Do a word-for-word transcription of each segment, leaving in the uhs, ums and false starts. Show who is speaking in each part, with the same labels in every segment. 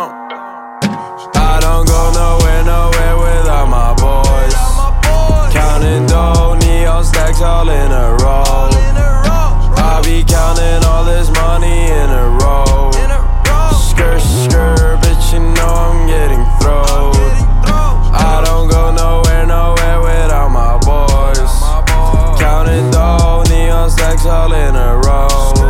Speaker 1: don't. I don't go nowhere, nowhere without my boys. Counting dough, neon stacks all in a row. I be counting all this money in a row. Skirt, skirt, bitch, you know I'm getting throwed. I don't go nowhere, nowhere without my boys. Counting dough, neon stacks all in a row.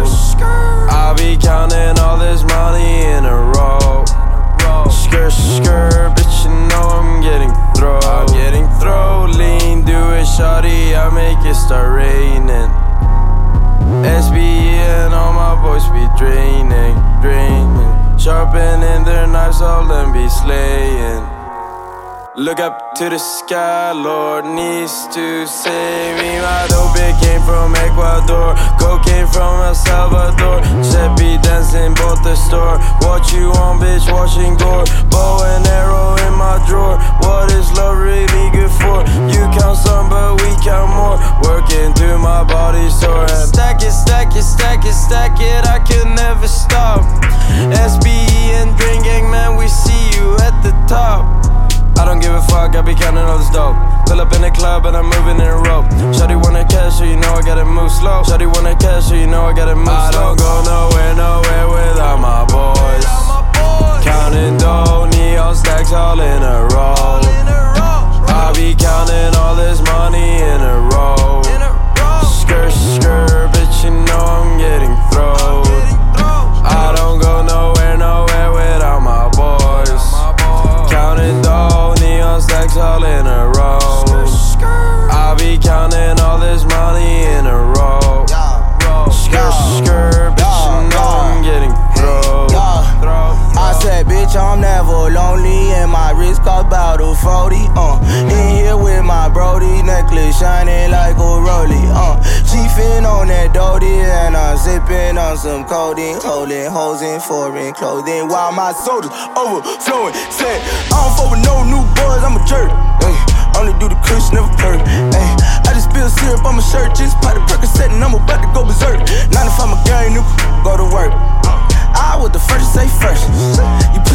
Speaker 1: I be counting all this money in a row. Skirt, skirt, bitch, you know I'm getting throwed. I'm getting throwed, lean, do it, shawty, I make it start raining. S B E and all my boys be draining, draining. Sharpening their knives, all them be slaying. Look up to the sky, Lord needs to save me. My dope, it came from Ecuador, cocaine from El Salvador. Shit be dancing both the store. What you on, bitch, watching gore. Bow and arrow in my drawer. What is love really good for? You count some, but we count more. Working till my body's sore. And stack it, stack it, stack it, stack it, I can never stop. S B E and Dream Gang, man, we see you at the top. I don't give a fuck, I be counting all this dope. Pull up in the club and I'm moving in a rope. Shawty wanna cash, so you know I gotta move slow. Shawty wanna cash, so you know I gotta move slow. I don't go nowhere, nowhere without my boys. Counting dough, neon stacks all in a row. I be counting all this money in a row. Skirt, skirt, bitch, you know I'm getting throwed. I don't go nowhere, nowhere without my boys. Counting dough, neon stacks all in a row. I be counting all this money in a row. Skirt, skirt, bitch, you know I'm getting thrown.
Speaker 2: I said, bitch, I'm never lonely, and my wrist cost about a forty. Uh, in here with my Brody, necklace shining like a rollie. Uh, she fin on that Dodie, and I'm sipping on some codeine, holding hoes in foreign clothing while my soldiers overflowing. Said, I don't fuck with no new boys, I'm a jerk. Ay, only do the kush, never perk. Ay, I just spill syrup on my shirt, just pot the Percocet and I'm about to go berserk. nine to five my gang, new go to work. I was the first to say first. You